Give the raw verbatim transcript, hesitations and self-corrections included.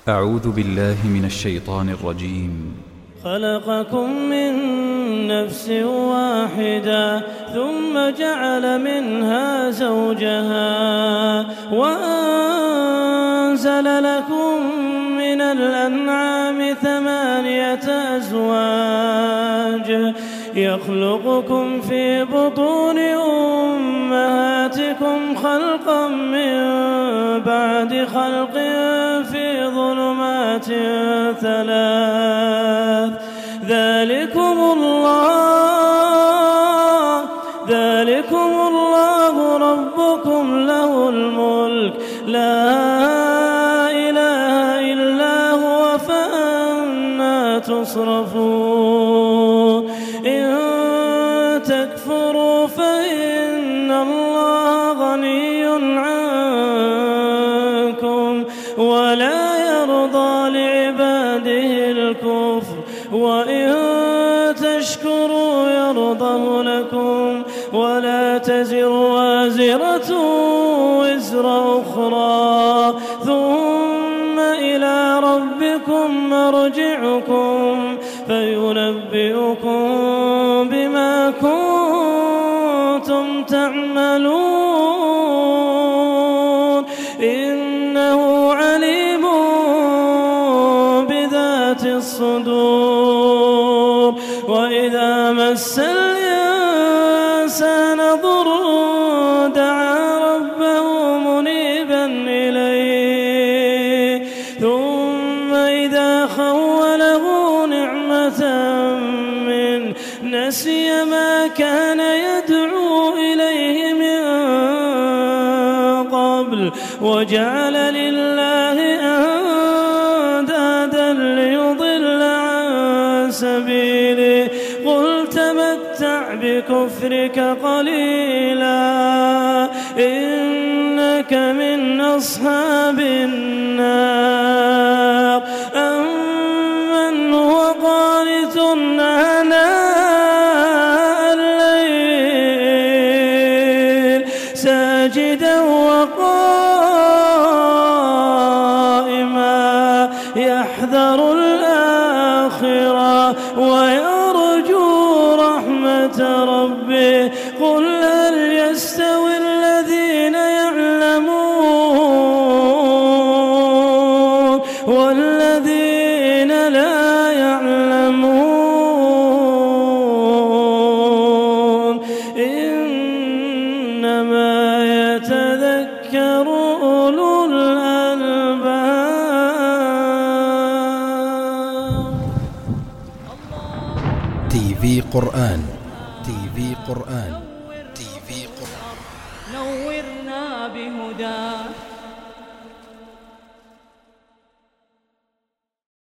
أعوذ بالله من الشيطان الرجيم. خلقكم من نفس واحدة ثم جعل منها زوجها وأنزل لكم من الأنعام ثمانية أزواج يخلقكم في بطون أمهاتكم خلقا من بعد خلق في ظلمات ثلاث ذلكم الله ذلكم الله ربكم له الملك لا إله إلا هو فأنى تصرفون إن تكفروا فإن الله غني عنكم ولا يرضى لعباده الكفر وإن تشكروا يرضه لكم ولا تزر وازرة وزر أخرى ثم إلى ربكم مرجعكم فينبئكم بما كنتم تعملون إنه عليم بذات الصدور وإذا مس الإنسان ضر دعا ربه منيبا إليه ثم إذا خوله نعمة منه نسي ما كان يدعو إليه من قبل وجعل لله أندادا ليضل عن سبيله قل تمتع بكفرك قليلا إنك من أصحاب النار أمن هو قانت آناء الليل ساجدا وقائما يحذر الآخرة ويرجو رحمة ربه قل هل يستوي الذين يعلمون والذين لا يعلمون إنما يتذكر أولو الألباب. تي في قرآن تي في قرآن تي في قرآن نورنا بهدى